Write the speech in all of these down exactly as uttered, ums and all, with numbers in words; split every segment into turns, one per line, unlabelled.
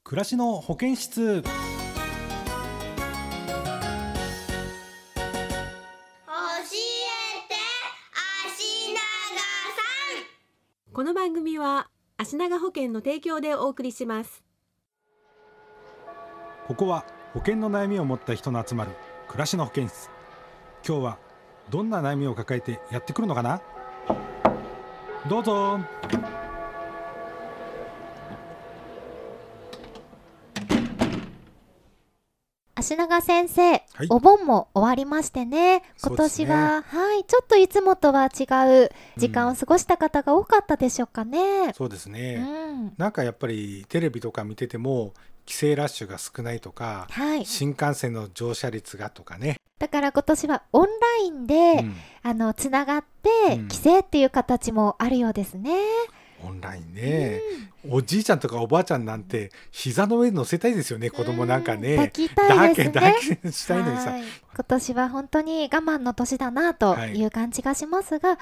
暮らしの保健室。
教えて足長さん。
この番組は足長保険の提供でお送りします。
ここは保険の悩みを持った人の集まる暮らしの保健室。今日はどんな悩みを抱えてやってくるのかな。どうぞ。
足長先生、
はい、
お盆も終わりましてね、今年は、ね、はい、ちょっといつもとは違う時間を過ごした方が多かったでしょうかね。
うん、そうですね、
うん、
なんかやっぱりテレビとか見てても帰省ラッシュが少ないとか、はい、新幹線の乗車率がとかね。
だから今年はオンラインで、うん、あのつながって帰省っていう形もあるようですね。
オンラインね、うん、おじいちゃんとかおばあちゃんなんて膝の上に乗せたいですよね、子供なんかね。
抱きたいですね。
抱きしたいのにさ、
今年は本当に我慢の年だなという感じがしますが、はい、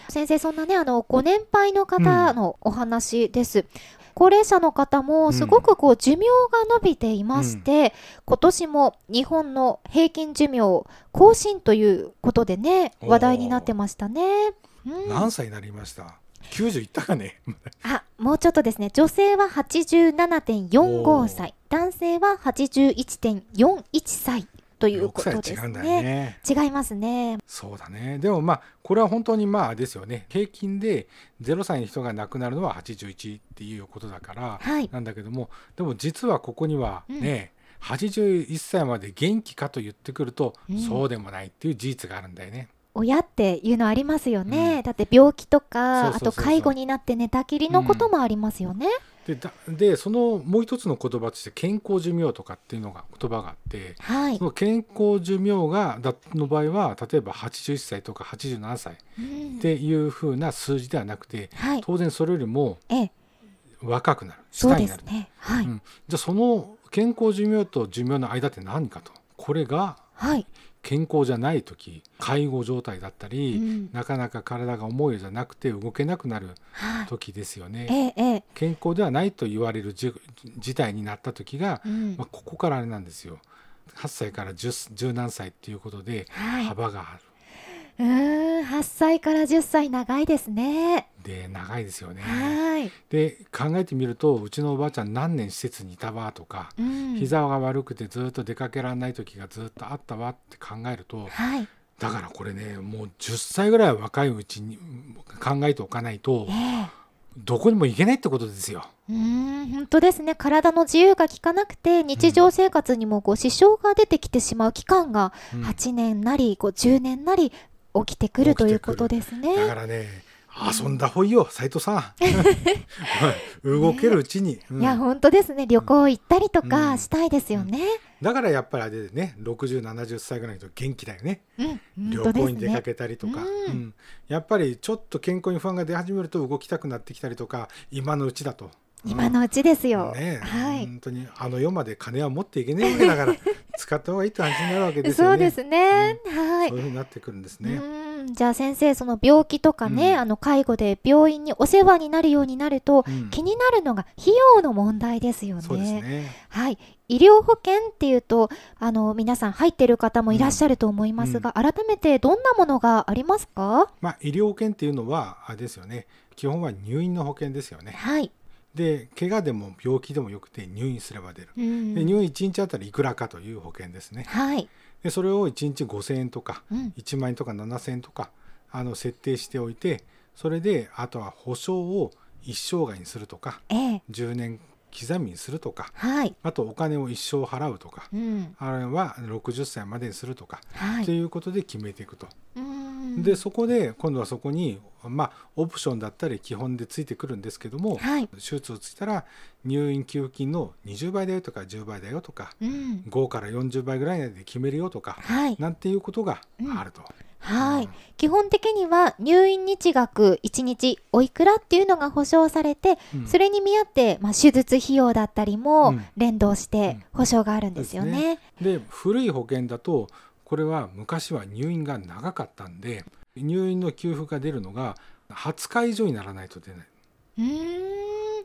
先生、そんなね、あのご年配の方のお話です、うん、高齢者の方もすごくこう寿命が伸びていまして、うん、今年も日本の平均寿命更新ということでね、話題になってましたね。
うん、何歳になりました？きゅうじゅういったかね。
あ、もうちょっとですね。女性は はちじゅうななてんよんご 歳、男性は はちじゅういちてんよんいち 歳ということですね。
ろくさい違うんだよね。
違いますね。
そうだね。でもまあこれは本当にまあですよね。平均でゼロさいの人が亡くなるのははちじゅういちっていうことだから、はい、なんだけども、でも実はここにはね、うん、はちじゅういっさいまで元気かと言ってくると、うん、そうでもないっていう事実があるんだよね。
親っていうのありますよね、うん、だって病気とか、あと介護になって寝たきりのこともありますよね、
うん、で, だでそのもう一つの言葉として健康寿命とかっていうのが言葉があって、はい、その健康寿命がだの場合は例えばはちじゅういっさいとかはちじゅうななさいっていう風な数字ではなくて、うん、当然それよりも若くなる、下になる、
ね、はい、うん、
じゃあその健康寿命と寿命の間って何かと、これが、はい健康じゃない時、介護状態だったり、うん、なかなか体が重いようじゃなくて動けなくなる時ですよね、はいええ、健康ではないと言われる事態になった時が、うんまあ、ここからあれなんですよ。はっさいから 10, 10何歳っていうことで幅がある、はい
うーんはっさいからじゅっさい長いですね。
で長いですよね。
はい
で考えてみると、うちのおばあちゃん何年施設にいたわとか、うん、膝が悪くてずっと出かけられない時がずっとあったわって考えると、はい、だからこれね、もうじゅっさいぐらいは若いうちに考えておかないと、えー、どこにも行けないってことですよ。
うーん本当ですね。体の自由が利かなくて日常生活にもこう支障が出てきてしまう期間がはちねんなりこうじゅうねんなり起きてくるということですね。
だからね、遊んだ方がいいよ、斉藤さん動けるうちに、
うん、いや本当ですね。旅行行ったりとかしたいですよね、うんうん、
だからやっぱりあれでね、ろくじゅう、ななじゅっさいぐらいの人元気だよね、うん、旅行に出かけたりとか、うんうん、やっぱりちょっと健康に不安が出始めると動きたくなってきたりとか、今のうちだと
今のうちですよ、
ね、
はい、
本当にあの世まで金は持っていけないわけだから使った方がいいって話になるわけですよね。
そうですね、うん、はい、
そういうふうになってくるんですね。
うんじゃあ先生、その病気とかね、うん、あの介護で病院にお世話になるようになると、うん、気になるのが費用の問題ですよね。
そうですね、
はい、医療保険っていうとあの皆さん入っている方もいらっしゃると思いますが、うんうん、改めてどんなものがありますか？
まあ、医療保険っていうのはあれですよね、基本は入院の保険ですよね。
はい
で怪我でも病気でもよくて入院すれば出る、うん、で入院いちにちあたりいくらかという保険ですね、
はい、
でそれをいちにちごせんえんとか、
うん、
いちまんえんとかななせんえんとかあの設定しておいて、それであとは保証を一生涯にするとか、
ええ、
じゅうねん刻みにするとか、
はい、
あとお金を一生払うとか、うん、あれはろくじゅっさいまでにするとか、はい、ということで決めていくと。でそこで今度はそこに、まあ、オプションだったり基本でついてくるんですけども、はい、手術をついたら入院給付金のにじゅうばいだよとかじゅうばいだよとか、うん、ごからよんじゅうばいぐらいで決めるよとか、はい、なんていうことがあると、うん
はい、うん、基本的には入院日額いちにちおいくらっていうのが保証されて、うん、それに見合って、まあ、手術費用だったりも連動して保証があるんですよね。うんうん、で
すね。で古い保険だとこれは昔は入院が長かったんで、入院の給付が出るのがはつか以上にならないと出ない。
うーん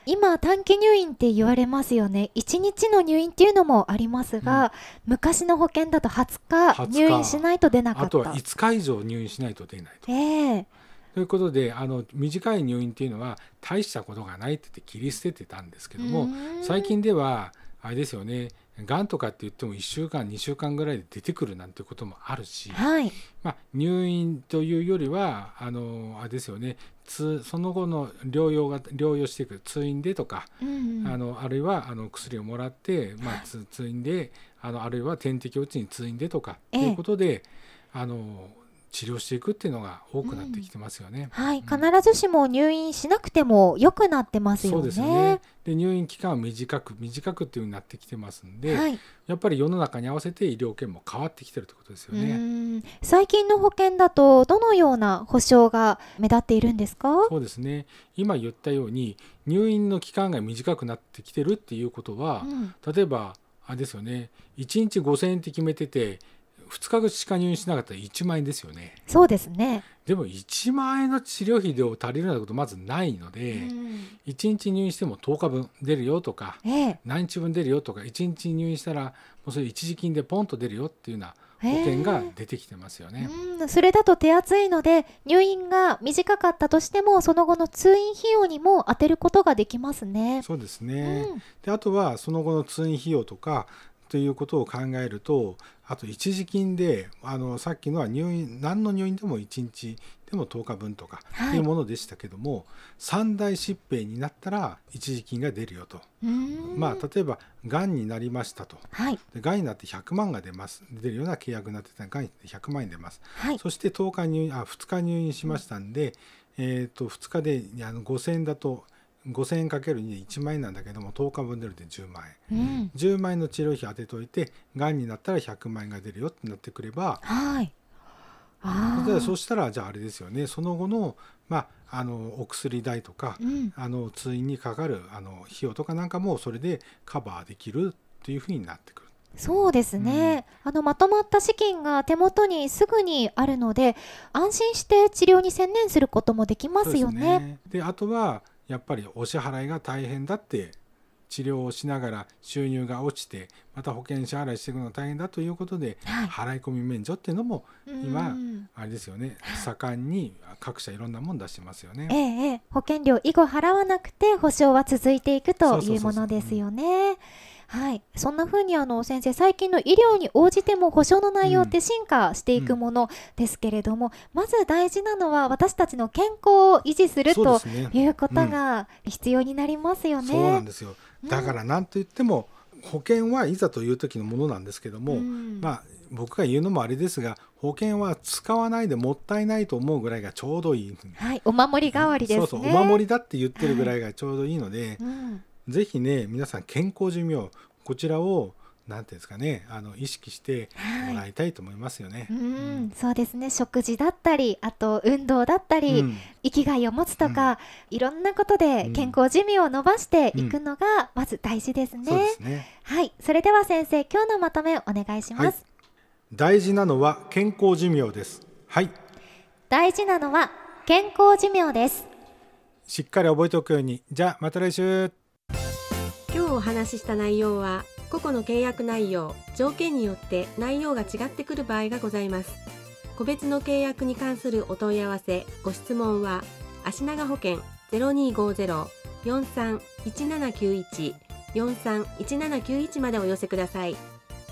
今短期入院って言われますよね。いちにちの入院っていうのもありますが、うん、昔の保険だとはつか入院しないと出なかった。
あとはいつか以上入院しないと出ないと、
えー、
ということであの短い入院っていうのは大したことがないって言って切り捨ててたんですけども、最近ではあれですよね、がんとかって言ってもいっしゅうかんにしゅうかんぐらいで出てくるなんてこともあるし、
はい、
まあ、入院というよりはあのあれですよね、つその後の療養が療養していく通院でとか、うんうん、あのあるいはあの薬をもらって、まあ、つ通院であのあるいは点滴を打ちに通院でとかということで、ええ、あの治療していくっていうのが多くなってきてますよね、
うん、はい、必ずしも入院しなくても良くなってますよね。
そうですね。で入院期間は短く短くっていう風になってきてますんで、はい、やっぱり世の中に合わせて医療圏も変わってきてるってことですよね。
うーん、最近の保険だとどのような保障が目立っているんですか？
そうですね、今言ったように入院の期間が短くなってきてるっていうことは、うん、例えばあれですよね、いちにちごせんえんって決めててふつかしか入院しなかったらいちまんえんですよね。
そうですね。
でもいちまんえんの治療費で足りるようなことまずないので、うん、いちにち入院してもとおかぶん出るよとか、ええ、何日分出るよとか、いちにち入院したらもうそれ一時金でポンと出るよっていうような保険が出てきてますよね、
えー、うん、それだと手厚いので入院が短かったとしてもその後の通院費用にも当てることができますね。
そうですね、うん、であとはその後の通院費用とかということを考えると、あと一時金であのさっきのは入院何の入院でもいちにちでもとおかぶんとかっていうものでしたけども、はい、三大疾病になったら一時金が出るよと。まあ例えばがんになりましたと、はい、でがんになってひゃくまんが出ます出るような契約になってたらがんになってひゃくまんえん出ます、はい、そしてとおか入院あふつか入院しましたんで、うん、えー、とふつかであのごせんえんだとごせんえんかけるにでいちまんえんなんだけどもとおかぶん出るでじゅうまんえん、うん、じゅうまんえんの治療費当てといてがんになったらひゃくまんえんが出るよってなってくれば、
はい、
あ例えばそうしたらじゃああれですよね、その後の、まあ、あのお薬代とか、うん、あの通院にかかるあの費用とかなんかもそれでカバーできるっていうふうになってくる。
そうですね、うん、あのまとまった資金が手元にすぐにあるので安心して治療に専念することもできますよね。そうですね。
であとはやっぱりお支払いが大変だって治療をしながら収入が落ちてまた保険支払いしていくのが大変だということで、はい、払い込み免除っていうのも今あれですよね、盛んに各社いろんなもの出してますよね。
ええ、保険料以後払わなくて保証は続いていくというものですよね。はい、そんな風にあの先生最近の医療に応じても保証の内容って進化していくものですけれども、うんうん、まず大事なのは私たちの健康を維持するということが必要になりますよね。
そうなんですよ。だから何と言っても保険はいざという時のものなんですけども、うん、まあ僕が言うのもあれですが保険は使わないでもったいないと思うぐらいがちょうどいい、
はい、お守り代わりですね。
そうそう、お守りだって言ってるぐらいがちょうどいいので、はい、うん、ぜひね皆さん健康寿命こちらをなんていうんですかね、あの意識してもらいたいと思いますよね。
はい、うんうん、そうですね、食事だったりあと運動だったり、うん、生きがいを持つとか、うん、いろんなことで健康寿命を伸ばしていくのがまず大事ですね。うん、そうですね。はい、それでは先生今日のまとめをお願いします。はい、
大事なのは健康寿命です。はい、
大事なのは健康寿命です。
しっかり覚えておくように。じゃあまた来週。
今日お話しした内容は個々の契約内容、条件によって内容が違ってくる場合がございます。個別の契約に関するお問い合わせ、ご質問は足長保険 ゼロにーごーゼロ よんさん いちななきゅういち よんさん いちななきゅういちまでお寄せください。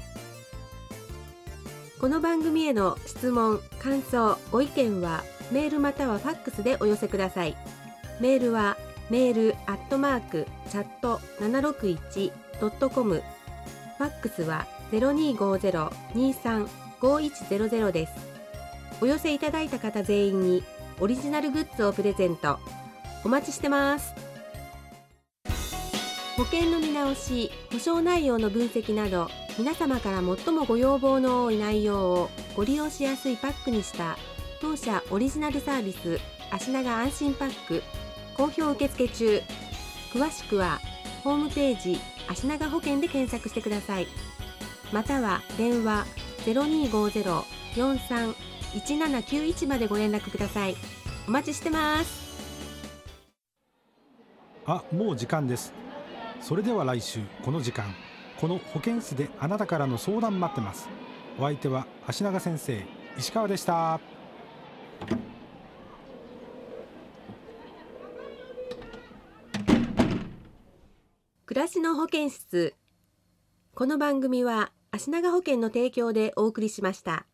この番組への質問、感想、ご意見はメールまたはファックスでお寄せください。メールはメールアットマークチャットななろくいちドットコム、ファックスは ゼロにーごーゼロ にーさん ごーいちゼロゼロ です。お寄せいただいた方全員にオリジナルグッズをプレゼント。お待ちしてます。保険の見直し、保証内容の分析など皆様から最もご要望の多い内容をご利用しやすいパックにした当社オリジナルサービス足長安心パック好評受付中。詳しくはホームページ足長保険で検索してください。または電話 ゼロにーごーゼロ よんさん いちななきゅういちまでご連絡ください。お待ちしてます。
あ、もう時間です。それでは来週この時間、この保健室であなたからの相談待ってます。お相手は足長先生、石川でした。
暮らしの保健室。この番組は足長保険の提供でお送りしました。